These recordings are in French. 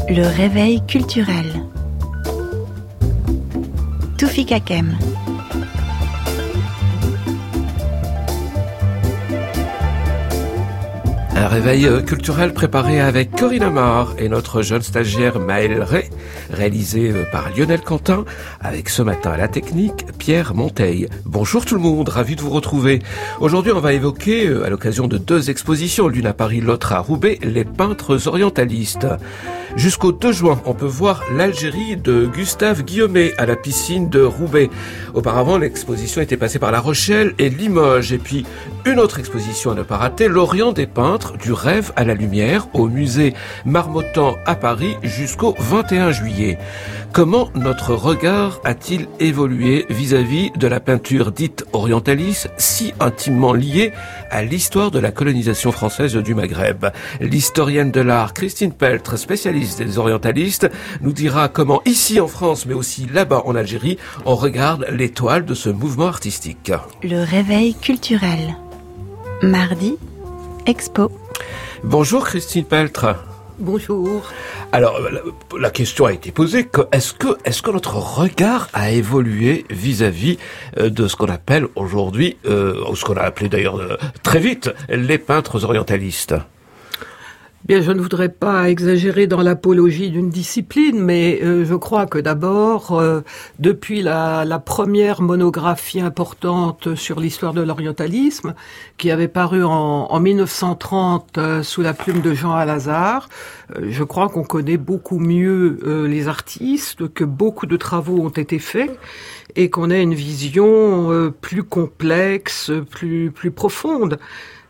Le réveil culturel. Toufik Hakem. Un réveil culturel préparé avec Corinne Amar et notre jeune stagiaire Maëlle Ray, réalisé par Lionel Quentin, avec ce matin à la technique, Pierre Monteil. Bonjour tout le monde, ravi de vous retrouver. Aujourd'hui, on va évoquer, à l'occasion de 2 expositions, l'une à Paris, l'autre à Roubaix, les peintres orientalistes. Jusqu'au 2 juin, on peut voir l'Algérie de Gustave Guillaumet à la piscine de Roubaix. Auparavant, l'exposition était passée par La Rochelle et Limoges. Et puis, une autre exposition à ne pas rater, l'Orient des peintres, du rêve à la lumière, au musée Marmottan à Paris jusqu'au 21 juillet. Comment notre regard a-t-il évolué vis-à-vis de la peinture dite orientaliste, si intimement liée à l'histoire de la colonisation française du Maghreb? L'historienne de l'art Christine Peltre, spécialiste des orientalistes, nous dira comment ici en France, mais aussi là-bas en Algérie, on regarde l'étoile de ce mouvement artistique. Le réveil culturel. Mardi, expo. Bonjour Christine Peltre. Bonjour. Alors, la question a été posée, est-ce que notre regard a évolué vis-à-vis de ce qu'on appelle aujourd'hui, ou ce qu'on a appelé d'ailleurs très vite, les peintres orientalistes? Bien, je ne voudrais pas exagérer dans l'apologie d'une discipline, mais je crois que d'abord, depuis la première monographie importante sur l'histoire de l'orientalisme, qui avait paru en 1930 sous la plume de Jean Alazard, je crois qu'on connaît beaucoup mieux les artistes, que beaucoup de travaux ont été faits, et qu'on a une vision plus complexe, plus profonde.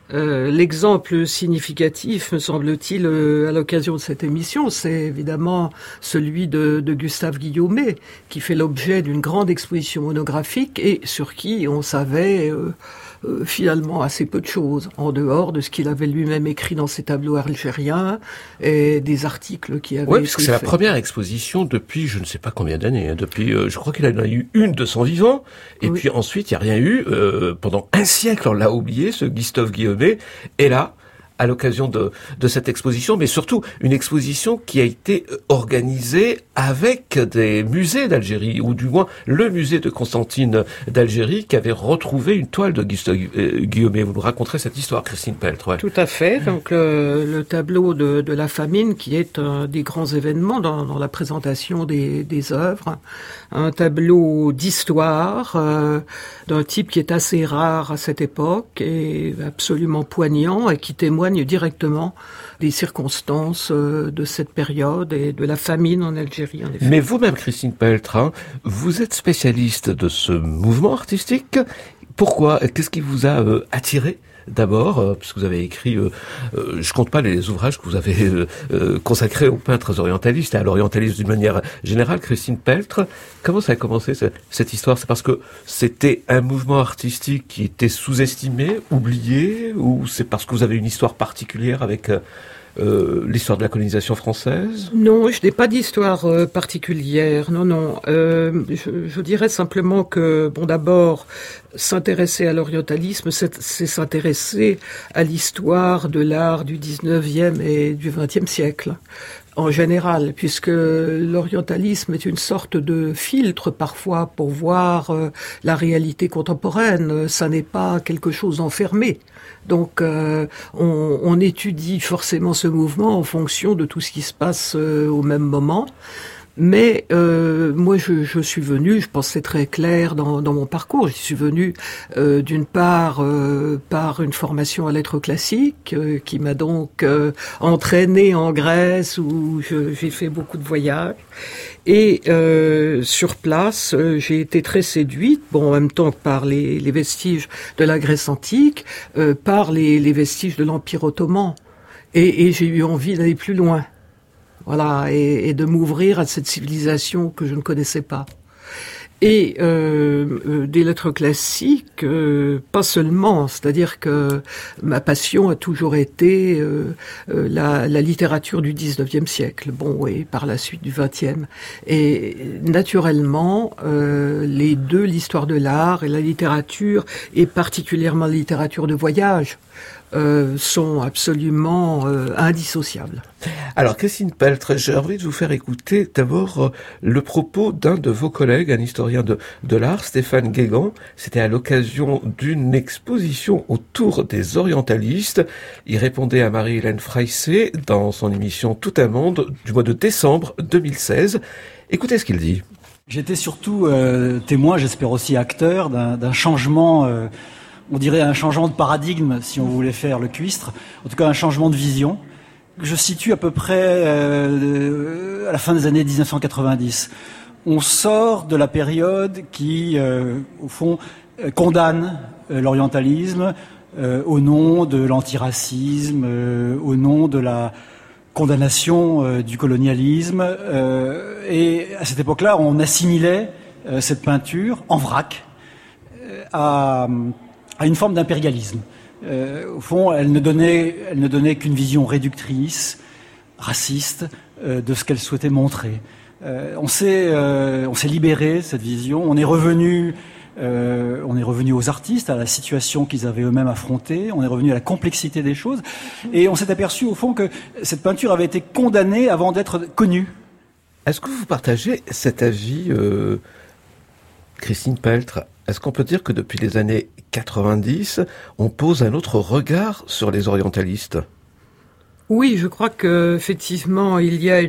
L'exemple significatif, me semble-t-il, à l'occasion de cette émission, c'est évidemment celui de Gustave Guillaumet, qui fait l'objet d'une grande exposition monographique et sur qui on savait finalement assez peu de choses, en dehors de ce qu'il avait lui-même écrit dans ses tableaux algériens et des articles qui avaient été faits. Oui, parce que c'est la première exposition depuis je ne sais pas combien d'années. Depuis, je crois qu'il en a eu une de son vivant, et puis ensuite il n'y a rien eu. Pendant un siècle, on l'a oublié, ce Gustave Guillaumet. Et là, à l'occasion de cette exposition, mais surtout une exposition qui a été organisée avec des musées d'Algérie, ou du moins le musée de Constantine d'Algérie, qui avait retrouvé une toile de Gustave Guillaumet. Vous nous raconterez cette histoire, Christine Peltre. Ouais. Tout à fait. Donc le tableau de la famine, qui est un des grands événements dans la présentation des œuvres. Un tableau d'histoire d'un type qui est assez rare à cette époque et absolument poignant et qui témoigne directement des circonstances de cette période et de la famine en Algérie, en effet. Mais vous-même, Christine Peltre, vous êtes spécialiste de ce mouvement artistique. Pourquoi? Qu'est-ce qui vous a attiré d'abord, puisque vous avez écrit, je compte pas les ouvrages que vous avez consacrés aux peintres orientalistes et à l'orientalisme d'une manière générale. Christine Peltre, comment ça a commencé cette histoire? C'est parce que c'était un mouvement artistique qui était sous-estimé, oublié, ou c'est parce que vous avez une histoire particulière avec l'histoire de la colonisation française? Non, je n'ai pas d'histoire particulière. Non. Je dirais simplement que, d'abord, s'intéresser à l'orientalisme, c'est s'intéresser à l'histoire de l'art du 19e et du 20e siècle. En général, puisque l'orientalisme est une sorte de filtre parfois pour voir la réalité contemporaine. Ça n'est pas quelque chose d'enfermé. Donc on étudie forcément ce mouvement en fonction de tout ce qui se passe au même moment. Mais moi, je suis venue, je pense que c'est très clair dans mon parcours, j'y suis venue d'une part par une formation à lettres classiques qui m'a donc entraînée en Grèce où j'ai fait beaucoup de voyages. Et sur place, j'ai été très séduite, en même temps que par les vestiges de la Grèce antique, par les vestiges de l'Empire ottoman. Et j'ai eu envie d'aller plus loin. Voilà, et de m'ouvrir à cette civilisation que je ne connaissais pas. Et des lettres classiques, pas seulement, c'est-à-dire que ma passion a toujours été la littérature du 19e siècle, et par la suite du 20e. Et naturellement, les deux, l'histoire de l'art et la littérature, et particulièrement la littérature de voyage, sont absolument indissociables. Alors, Christine Peltre, j'ai envie de vous faire écouter d'abord le propos d'un de vos collègues, un historien de l'art, Stéphane Guégan. C'était à l'occasion d'une exposition autour des orientalistes. Il répondait à Marie-Hélène Freissé dans son émission Tout un monde du mois de décembre 2016. Écoutez ce qu'il dit. J'étais surtout témoin, j'espère aussi acteur, d'un changement, on dirait un changement de paradigme si on voulait faire le cuistre, en tout cas un changement de vision, que je situe à peu près à la fin des années 1990. On sort de la période qui, au fond, condamne l'orientalisme au nom de l'antiracisme, au nom de la condamnation du colonialisme. Et à cette époque-là, on assimilait cette peinture en vrac à une forme d'impérialisme. Au fond, elle ne donnait qu'une vision réductrice, raciste, de ce qu'elle souhaitait montrer. On s'est libéré de cette vision. On est revenu aux artistes, à la situation qu'ils avaient eux-mêmes affrontée. On est revenu à la complexité des choses. Et on s'est aperçu, au fond, que cette peinture avait été condamnée avant d'être connue. Est-ce que vous partagez cet avis, Christine Peltre ? Est-ce qu'on peut dire que depuis les années 90, on pose un autre regard sur les orientalistes ? Oui, je crois que effectivement, il y a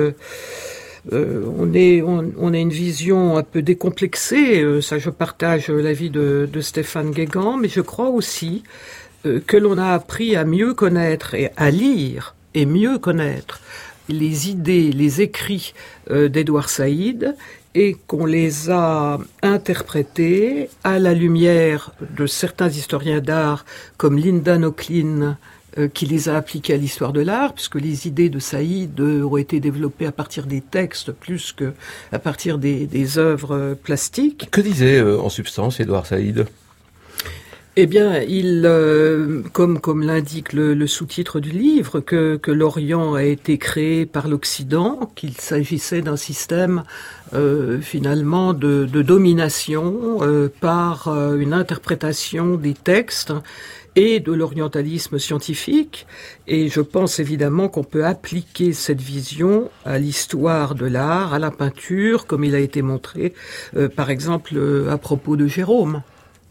on a une vision un peu décomplexée. Ça, je partage l'avis de Stéphane Guégan, mais je crois aussi que l'on a appris à mieux connaître et à lire et mieux connaître les idées, les écrits d'Édouard Saïd, et qu'on les a interprétés à la lumière de certains historiens d'art comme Linda Nochlin, qui les a appliqués à l'histoire de l'art, puisque les idées de Saïd ont été développées à partir des textes plus que à partir des œuvres plastiques. Que disait en substance Édouard Saïd ? Eh bien, comme l'indique le sous-titre du livre, que l'Orient a été créé par l'Occident, qu'il s'agissait d'un système finalement de domination par une interprétation des textes et de l'orientalisme scientifique. Et je pense évidemment qu'on peut appliquer cette vision à l'histoire de l'art, à la peinture, comme il a été montré, par exemple, à propos de Gérôme.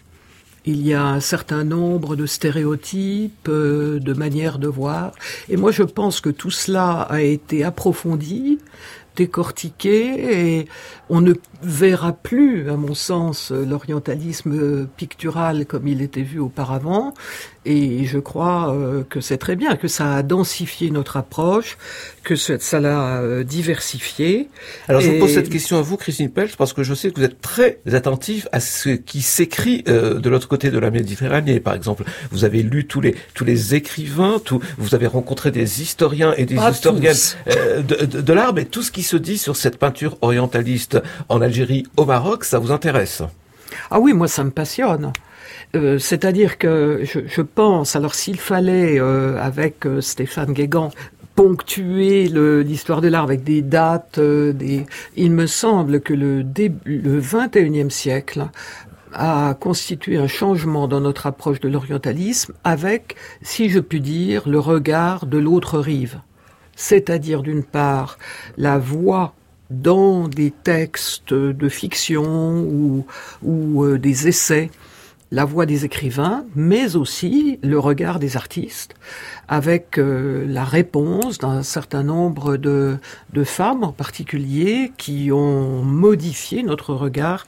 Il y a un certain nombre de stéréotypes, de manières de voir. Et moi, je pense que tout cela a été approfondi, décortiqué, et on ne verra plus, à mon sens, l'orientalisme pictural comme il était vu auparavant. Et je crois que c'est très bien, que ça a densifié notre approche, que ça l'a diversifié. Alors je vous pose cette question à vous, Christine Peltre, parce que je sais que vous êtes très attentive à ce qui s'écrit de l'autre côté de la Méditerranée. Par exemple, vous avez lu tous les écrivains, vous avez rencontré des historiens et des historiennes de l'art, mais tout ce qui se dit sur cette peinture orientaliste en Algérie, au Maroc, ça vous intéresse ? Ah oui, moi ça me passionne. C'est-à-dire que je pense, alors s'il fallait, avec Stéphane Guégan, ponctuer l'histoire de l'art avec des dates, il me semble que le 21e siècle a constitué un changement dans notre approche de l'orientalisme avec, si je puis dire, le regard de l'autre rive. C'est-à-dire, d'une part, la voix dans des textes de fiction ou des essais, la voix des écrivains, mais aussi le regard des artistes, avec la réponse d'un certain nombre de femmes en particulier qui ont modifié notre regard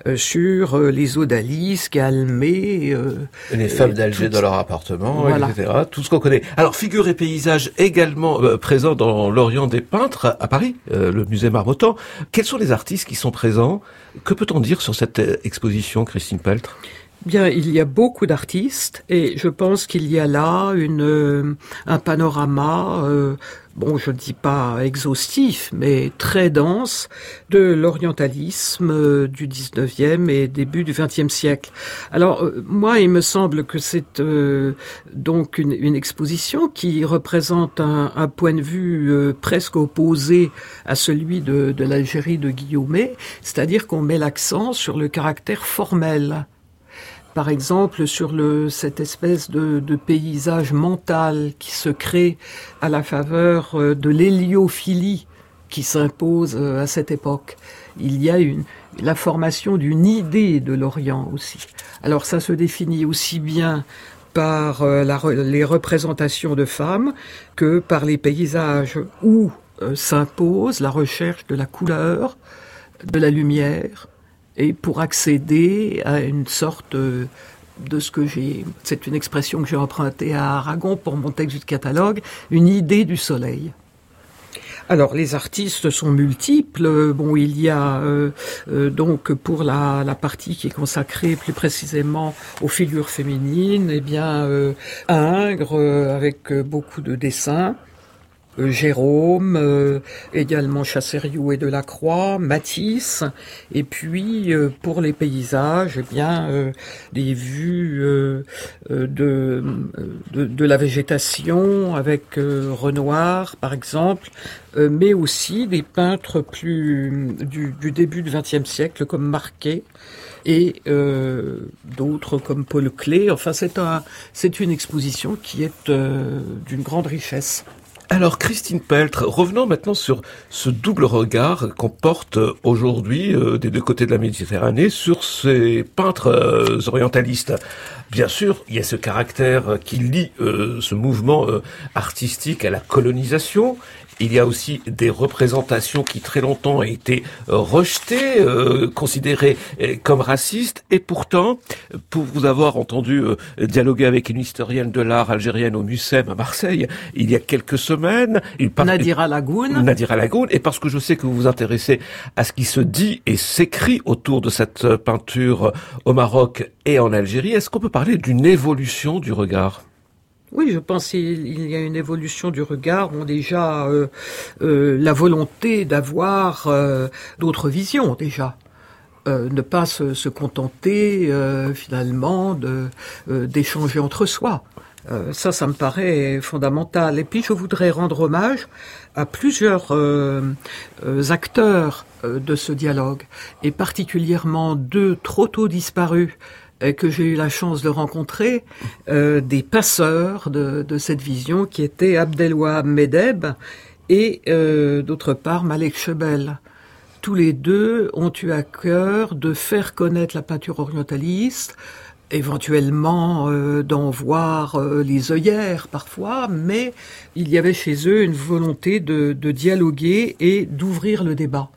sur les odalisques, Calmé, les femmes d'Alger dans leur appartement, voilà. Etc. Tout ce qu'on connaît. Alors, figure et paysage également présents dans l'Orient des peintres à Paris, le musée Marmottan. Quels sont les artistes qui sont présents ? Que peut-on dire sur cette exposition, Christine Peltre ? Bien, il y a beaucoup d'artistes et je pense qu'il y a là un panorama, je ne dis pas exhaustif, mais très dense de l'orientalisme du 19e et début du 20e siècle. Alors, moi, il me semble que c'est donc une exposition qui représente un point de vue presque opposé à celui de l'Algérie de Guillaumet, c'est-à-dire qu'on met l'accent sur le caractère formel. par exemple, sur cette espèce de paysage mental qui se crée à la faveur de l'héliophilie qui s'impose à cette époque. Il y a la formation d'une idée de l'Orient aussi. Alors ça se définit aussi bien par les représentations de femmes que par les paysages où s'impose la recherche de la couleur, de la lumière, et pour accéder à une sorte de ce que c'est une expression que j'ai empruntée à Aragon pour mon texte du catalogue, une idée du soleil. Alors les artistes sont multiples. Bon, il y a donc pour la partie qui est consacrée plus précisément aux figures féminines, eh bien Ingres avec beaucoup de dessins. Jérôme, également Chassériau et Delacroix, Matisse, et puis pour les paysages, eh bien des vues de la végétation avec Renoir par exemple, mais aussi des peintres plus du début du XXe siècle comme Marquet et d'autres comme Paul Klee. Enfin, c'est une exposition qui est d'une grande richesse. Alors Christine Peltre, revenons maintenant sur ce double regard qu'on porte aujourd'hui des deux côtés de la Méditerranée sur ces peintres orientalistes. Bien sûr, il y a ce caractère qui lie ce mouvement artistique à la colonisation. Il y a aussi des représentations qui très longtemps ont été rejetées, considérées comme racistes. Et pourtant, pour vous avoir entendu dialoguer avec une historienne de l'art algérienne au Mucem à Marseille, il y a quelques semaines... Nadira Lagoun. Et parce que je sais que vous vous intéressez à ce qui se dit et s'écrit autour de cette peinture au Maroc et en Algérie, est-ce qu'on peut parler d'une évolution du regard ? Oui, je pense qu'il y a une évolution du regard. Bon, déjà, la volonté d'avoir d'autres visions, déjà. Ne pas se contenter, finalement, d'échanger entre soi. Ça me paraît fondamental. Et puis, je voudrais rendre hommage à plusieurs acteurs de ce dialogue, et particulièrement deux trop tôt disparus, que j'ai eu la chance de rencontrer, des passeurs de cette vision qui étaient Abdelwahab Medeb et d'autre part Malek Chebel. Tous les deux ont eu à cœur de faire connaître la peinture orientaliste, éventuellement d'en voir les œillères parfois, mais il y avait chez eux une volonté de dialoguer et d'ouvrir le débat.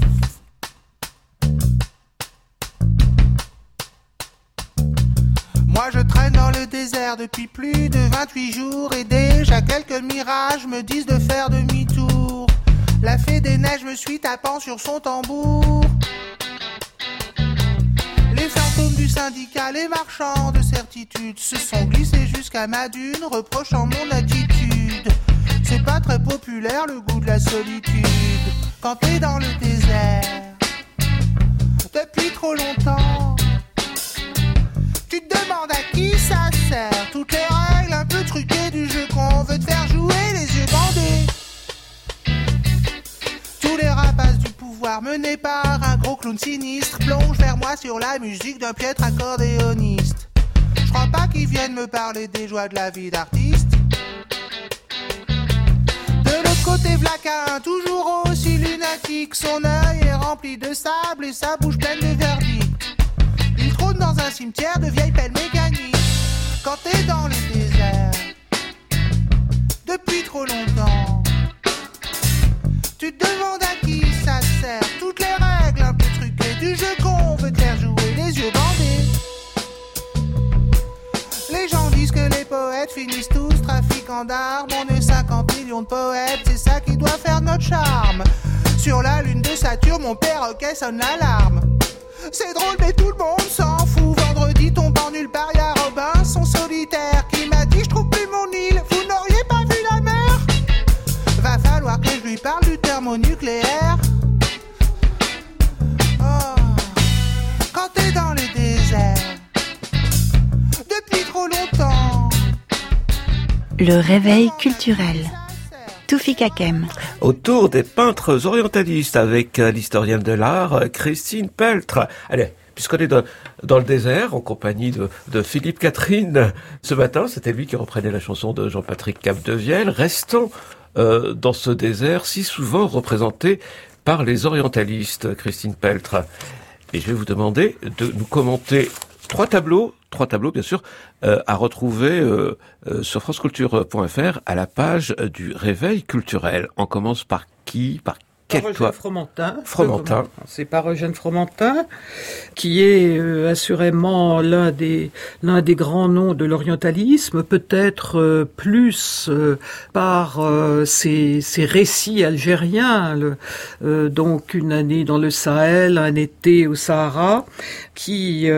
Moi je traîne dans le désert depuis plus de 28 jours et déjà quelques mirages me disent de faire demi-tour. La fée des neiges me suit tapant sur son tambour. Les fantômes du syndicat, les marchands de certitude se sont glissés jusqu'à ma dune, reprochant mon attitude. C'est pas très populaire le goût de la solitude quand t'es dans le désert depuis trop longtemps. Tu te demandes à qui ça sert, toutes les règles un peu truquées du jeu qu'on veut te faire jouer, les yeux bandés. Tous les rapaces du pouvoir menés par un gros clown sinistre plongent vers moi sur la musique d'un piètre accordéoniste. Je crois pas qu'ils viennent me parler des joies de la vie d'artiste. De l'autre côté Vlaca, un toujours aussi lunatique, son œil est rempli de sable et sa bouche pleine de verdicts. Il trône dans un cimetière de vieilles pelles mécaniques. Quand t'es dans le désert depuis trop longtemps, tu te demandes à qui ça sert, toutes les règles un peu truquées du jeu qu'on veut te faire jouer, les yeux bandés. Les gens disent que les poètes finissent tous trafiquants d'armes. On est 50 millions de poètes, c'est ça qui doit faire notre charme. Sur la lune de Saturne, mon perroquet sonne l'alarme. C'est drôle mais tout le monde s'en fout. Vendredi tombant nulle part, y'a Robinson solitaire qui m'a dit je trouve plus mon île, vous n'auriez pas vu la mer. Va falloir que je lui parle du thermonucléaire. Oh, quand t'es dans le désert depuis trop longtemps. Le réveil culturel. Toufik Hakem. Autour des peintres orientalistes avec l'historienne de l'art Christine Peltre. Allez, puisqu'on est dans le désert, en compagnie de Philippe Catherine. Ce matin, c'était lui qui reprenait la chanson de Jean-Patrick Capdevielle, restant dans ce désert si souvent représenté par les orientalistes, Christine Peltre. Et je vais vous demander de nous commenter trois tableaux bien sûr, à retrouver sur franceculture.fr à la page du Réveil culturel. On commence par qui? Par quel Eugène Fromentin. Fromentin. C'est par Eugène Fromentin, qui est assurément l'un des grands noms de l'orientalisme, peut-être plus par ses récits algériens, donc une année dans le Sahel, un été au Sahara, qui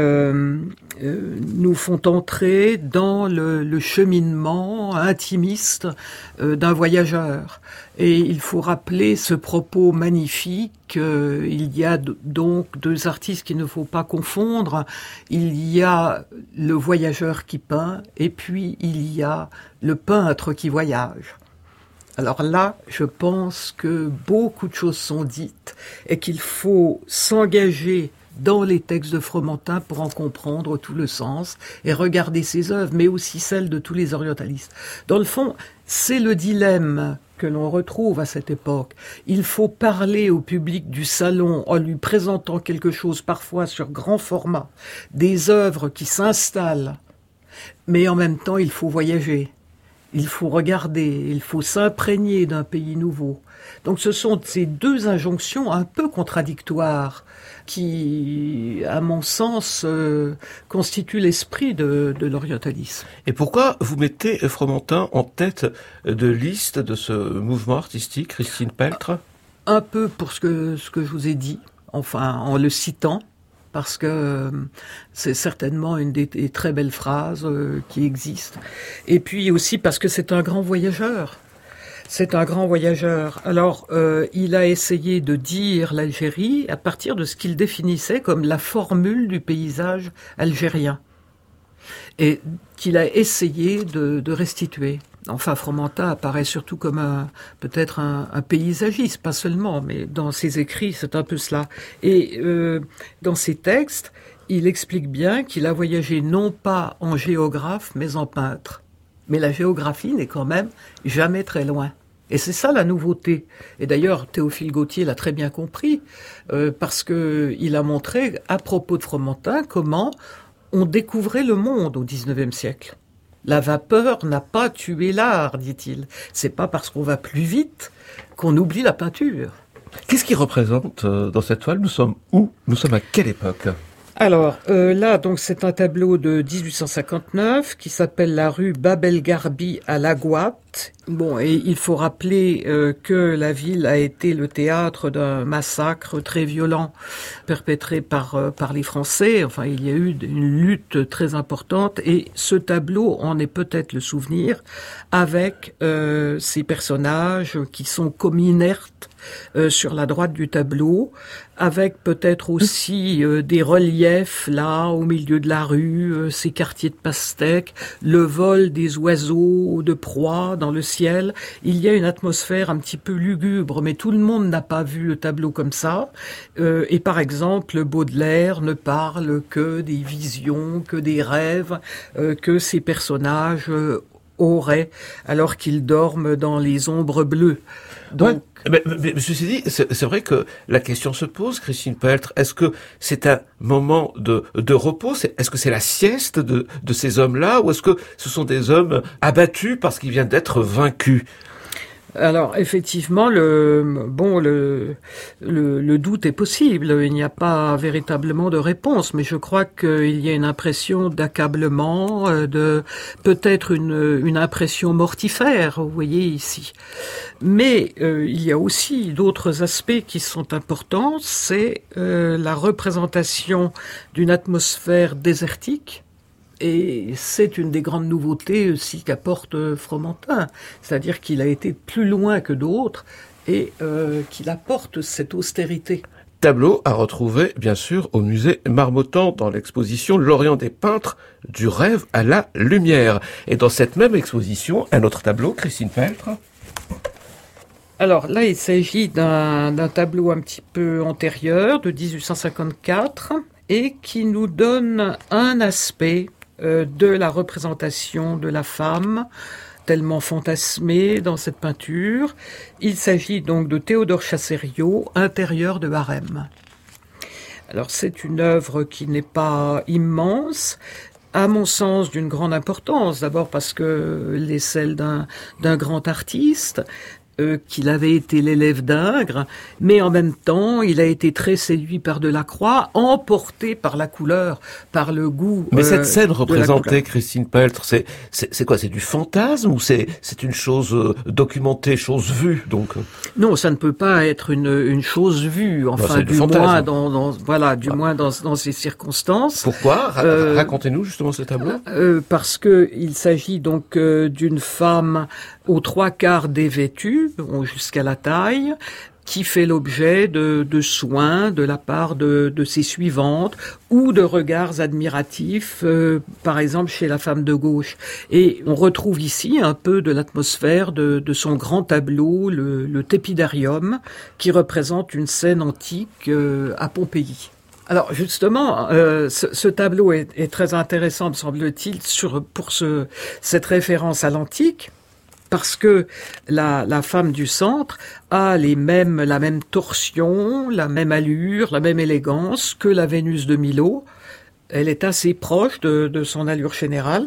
nous font entrer dans le cheminement intimiste d'un voyageur. Et il faut rappeler ce propos magnifique. Il y a donc deux artistes qu'il ne faut pas confondre. Il y a le voyageur qui peint et puis il y a le peintre qui voyage. Alors là, je pense que beaucoup de choses sont dites et qu'il faut s'engager dans les textes de Fromentin pour en comprendre tout le sens et regarder ses œuvres, mais aussi celles de tous les orientalistes. Dans le fond, c'est le dilemme que l'on retrouve à cette époque. Il faut parler au public du salon en lui présentant quelque chose parfois sur grand format, des œuvres qui s'installent, mais en même temps il faut voyager. Il faut regarder, il faut s'imprégner d'un pays nouveau. Donc ce sont ces deux injonctions un peu contradictoires qui, à mon sens, constituent l'esprit de l'orientalisme. Et pourquoi vous mettez Fromentin en tête de liste de ce mouvement artistique, Christine Peltre? Un peu pour ce que je vous ai dit, enfin en le citant, parce que c'est certainement une des très belles phrases qui existent. Et puis aussi parce que c'est un grand voyageur. C'est un grand voyageur. Alors, il a essayé de dire l'Algérie à partir de ce qu'il définissait comme la formule du paysage algérien. Et qu'il a essayé de restituer. Enfin, Fromentin apparaît surtout comme peut-être un paysagiste, pas seulement, mais dans ses écrits, c'est un peu cela. Et dans ses textes, il explique bien qu'il a voyagé non pas en géographe, mais en peintre. Mais la géographie n'est quand même jamais très loin. Et c'est ça la nouveauté. Et d'ailleurs, Théophile Gautier l'a très bien compris, parce que il a montré, à propos de Fromentin, comment on découvrait le monde au XIXe siècle. La vapeur n'a pas tué l'art, dit-il. C'est pas parce qu'on va plus vite qu'on oublie la peinture. Qu'est-ce qui représente dans cette toile? Nous sommes où? Nous sommes à quelle époque? Alors là, donc c'est un tableau de 1859 qui s'appelle la rue Bab el Garbi à Laghouat. Bon, et il faut rappeler que la ville a été le théâtre d'un massacre très violent perpétré par les Français. Enfin, il y a eu une lutte très importante et ce tableau en est peut-être le souvenir avec ces personnages qui sont comme inertes sur la droite du tableau, avec peut-être aussi des reliefs là au milieu de la rue, ces quartiers de pastèques, le vol des oiseaux de proie dans le ciel. Il y a une atmosphère un petit peu lugubre, mais tout le monde n'a pas vu le tableau comme ça. Et par exemple, Baudelaire ne parle que des visions, que des rêves, que ces personnages auraient alors qu'ils dorment dans les ombres bleues. Donc, ouais, mais ceci dit, c'est vrai que la question se pose, Christine Peltre. Est-ce que c'est un moment de repos? Est-ce que c'est la sieste de ces hommes-là? Ou est-ce que ce sont des hommes abattus parce qu'ils viennent d'être vaincus? Alors effectivement, le doute est possible. Il n'y a pas véritablement de réponse, mais je crois qu'il y a une impression d'accablement, de peut-être une impression mortifère. Vous voyez ici. Mais il y a aussi d'autres aspects qui sont importants. C'est la représentation d'une atmosphère désertique. Et c'est une des grandes nouveautés aussi qu'apporte Fromentin, c'est-à-dire qu'il a été plus loin que d'autres et qu'il apporte cette austérité. Tableau à retrouver, bien sûr, au musée Marmottan dans l'exposition L'Orient des peintres, du rêve à la lumière. Et dans cette même exposition, un autre tableau, Christine Peltre. Alors là, il s'agit d'un tableau un petit peu antérieur, de 1854. et qui nous donne un aspect de la représentation de la femme, tellement fantasmée dans cette peinture. Il s'agit donc de Théodore Chassériau, Intérieur de harem. Alors c'est une œuvre qui n'est pas immense, à mon sens d'une grande importance, d'abord parce que elle est celle d'un grand artiste, qu'il avait été l'élève d'Ingres, mais en même temps, il a été très séduit par Delacroix, emporté par la couleur, par le goût. Mais cette scène représentée, Christine Peltre, c'est quoi? C'est du fantasme ou c'est une chose documentée, chose vue, donc? Non, ça ne peut pas être une chose vue. Enfin, du moins dans ces circonstances. Pourquoi? Racontez-nous justement ce tableau. Parce que il s'agit donc d'une femme aux 3/4 dévêtue, jusqu'à la taille, qui fait l'objet de soins de la part de ses suivantes ou de regards admiratifs, par exemple chez la femme de gauche. Et on retrouve ici un peu de l'atmosphère de son grand tableau, le Tépidarium, qui représente une scène antique à Pompéi. Alors justement, ce tableau est très intéressant, me semble-t-il, pour cette référence à l'antique, parce que la femme du centre a la même torsion, la même allure, la même élégance que la Vénus de Milo. Elle est assez proche de son allure générale.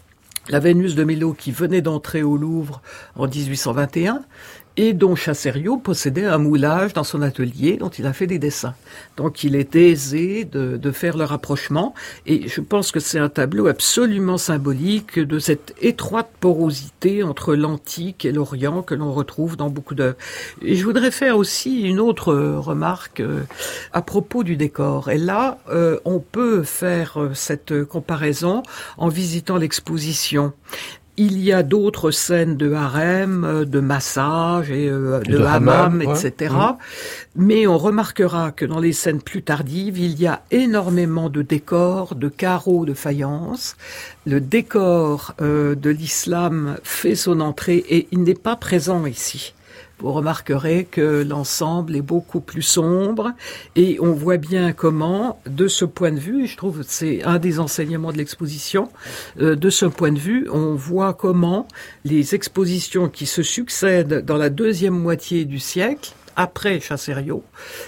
La Vénus de Milo qui venait d'entrer au Louvre en 1821 et dont Chassériau possédait un moulage dans son atelier dont il a fait des dessins. Donc il est aisé de faire le rapprochement, et je pense que c'est un tableau absolument symbolique de cette étroite porosité entre l'antique et l'Orient que l'on retrouve dans beaucoup d'œuvres. Et je voudrais faire aussi une autre remarque à propos du décor. Et là, on peut faire cette comparaison en visitant l'exposition. Il y a d'autres scènes de harem, de massage et de hammam, etc. Mais on remarquera que dans les scènes plus tardives, il y a énormément de décors, de carreaux de faïence. Le décor de l'islam fait son entrée et il n'est pas présent ici. Vous remarquerez que l'ensemble est beaucoup plus sombre et on voit bien comment, de ce point de vue, je trouve que c'est un des enseignements de l'exposition, de ce point de vue, on voit comment les expositions qui se succèdent dans la deuxième moitié du siècle, après Chassériau,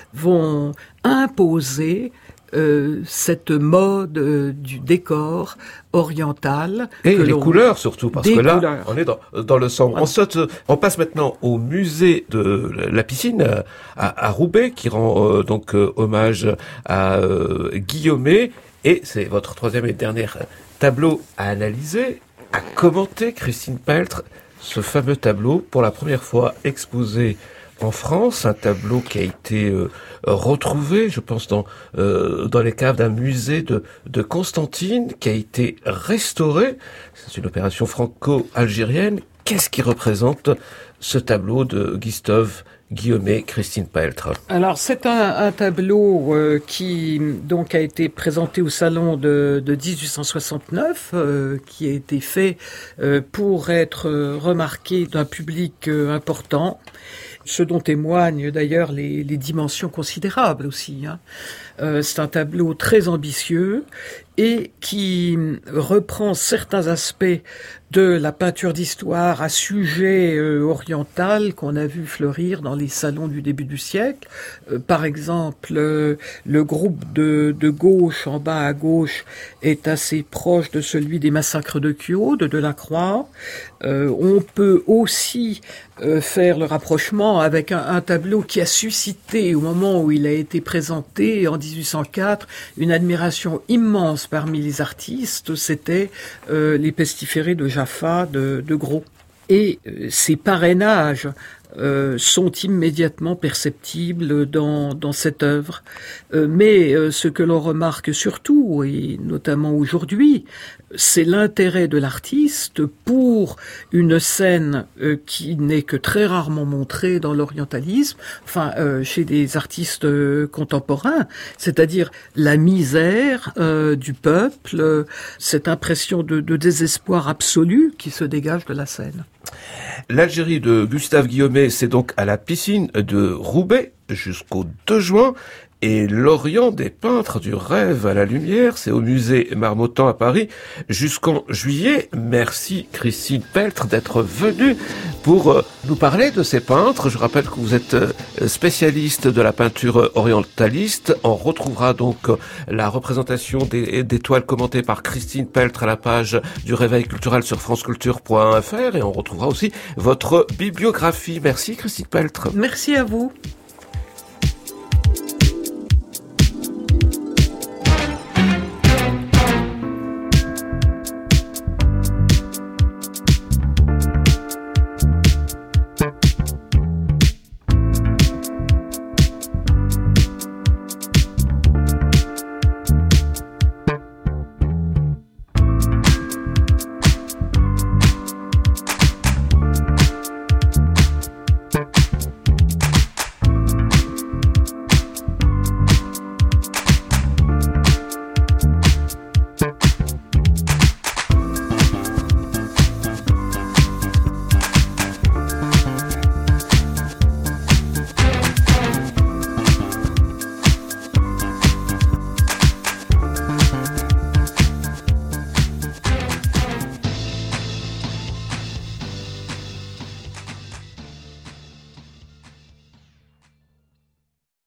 vont imposer cette mode du décor oriental. Et les couleurs surtout, parce que là, on est dans le sombre. On passe maintenant au musée de la piscine à Roubaix, qui rend donc hommage à Guillaumet. Et c'est votre troisième et dernier tableau à analyser, à commenter, Christine Peltre, ce fameux tableau, pour la première fois exposé en France, un tableau qui a été retrouvé, je pense, dans les caves d'un musée de Constantine, qui a été restauré. C'est une opération franco-algérienne. Qu'est-ce qui représente ce tableau de Gustave Guillaumet, Christine Peltre? Alors c'est un tableau qui donc a été présenté au salon de 1869, qui a été fait pour être remarqué d'un public important. Ce dont témoignent d'ailleurs les dimensions considérables aussi. C'est un tableau très ambitieux et qui reprend certains aspects de la peinture d'histoire à sujet oriental qu'on a vu fleurir dans les salons du début du siècle. Par exemple, le groupe de gauche, en bas à gauche, est assez proche de celui des massacres de Kyo, de Delacroix. On peut aussi faire le rapprochement avec un tableau qui a suscité, au moment où il a été présenté en 1804, une admiration immense parmi les artistes. C'était les pestiférés de Jaffa de Gros. Et ces parrainages sont immédiatement perceptibles dans cette œuvre. Mais ce que l'on remarque surtout, et notamment aujourd'hui, c'est l'intérêt de l'artiste pour une scène qui n'est que très rarement montrée dans l'orientalisme, chez des artistes contemporains, c'est-à-dire la misère du peuple, cette impression de désespoir absolu qui se dégage de la scène. L'Algérie de Gustave Guillaumet, c'est donc à la piscine de Roubaix jusqu'au 2 juin. et l'Orient des peintres du rêve à la lumière. C'est au musée Marmottan à Paris jusqu'en juillet. Merci Christine Peltre d'être venue pour nous parler de ces peintres. Je rappelle que vous êtes spécialiste de la peinture orientaliste. On retrouvera donc la représentation des toiles commentées par Christine Peltre à la page du Réveil culturel sur franceculture.fr et on retrouvera aussi votre bibliographie. Merci Christine Peltre. Merci à vous.